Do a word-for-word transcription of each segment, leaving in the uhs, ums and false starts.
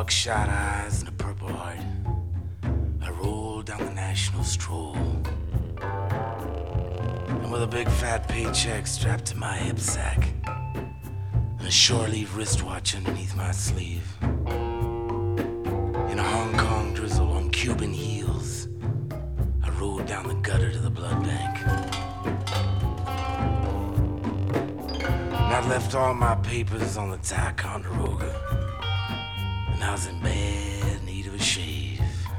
buckshot eyes and a purple heart, I rolled down the National Stroll. And with a big fat paycheck strapped to my hip sack and a shore leave wristwatch underneath my sleeve, in a Hong Kong drizzle on Cuban heels, I rode down the gutter to the blood bank. And I left all my papers on the Ticonderoga, and I was in bad need of a shave.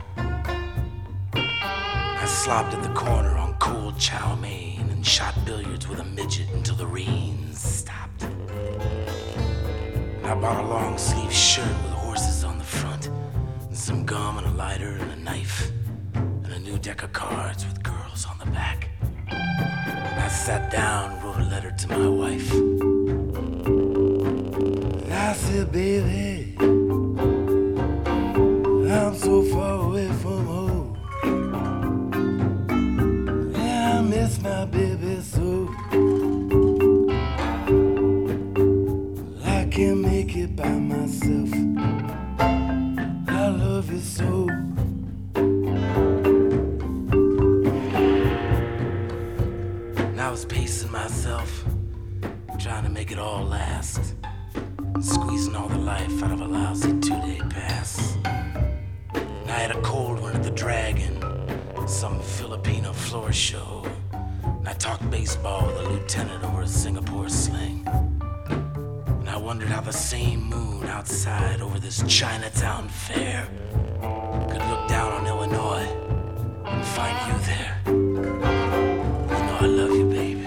I slopped at the corner on cold chow mein and shot billiards with a midget until the rain stopped. And I bought a long sleeve shirt with horses on the front, and some gum and a lighter and a knife, and a new deck of cards with girls on the back. And I sat down and wrote a letter to my wife. And I said, baby, I'm so far away from home. Yeah, I miss my baby so. I can't make it by myself. I love you so. And I was pacing myself, trying to make it all last, squeezing all the life out of a lousy two-day pass. And I had a cold one at the Dragon, some Filipino floor show. And I talked baseball with a lieutenant over a Singapore sling. And I wondered how the same moon outside over this Chinatown fair could look down on Illinois and find you there. You know I love you, baby.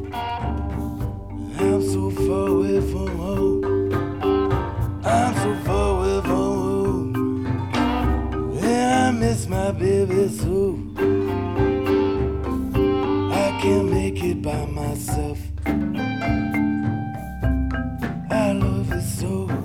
I'm so far away from home. I'm so far away from home. Yeah, I miss my baby so. I can't make it by myself. I love you so.